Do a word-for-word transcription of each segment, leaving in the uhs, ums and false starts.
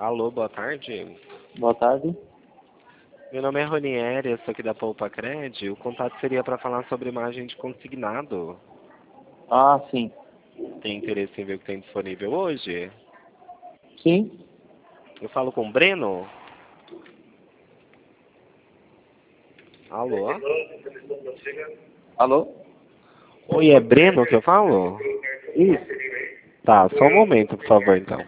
Alô, boa tarde. Boa tarde. Meu nome é Ronieri, eu sou aqui da Poupa Cred. O contato seria para falar sobre imagem de consignado. Ah, sim. Tem interesse em ver o que tem disponível hoje? Sim? Eu falo com o Breno? Alô? Alô? Oi, é Breno que eu falo? Isso. Tá, só um momento, por favor, então.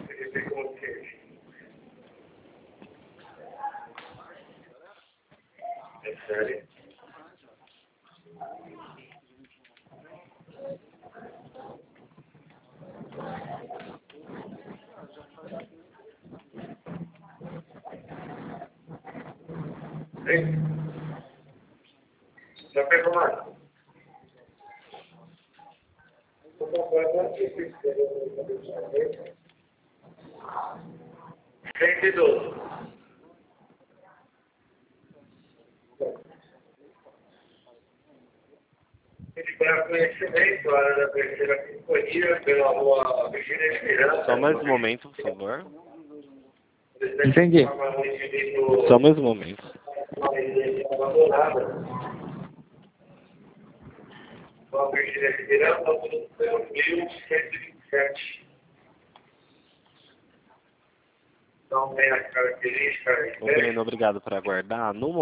Já pegou mais? cento e doze. Ele para conhecimento, a área da terceira companhia, pela rua Virgínia Esperança. Só mais um momento, por favor. Entendi. Só mais um momento. Abandonada. Rua Virgínia Esperança, pelo mil cento e vinte e sete. Então, tem as características. Ô, Breno, obrigado por aguardar. No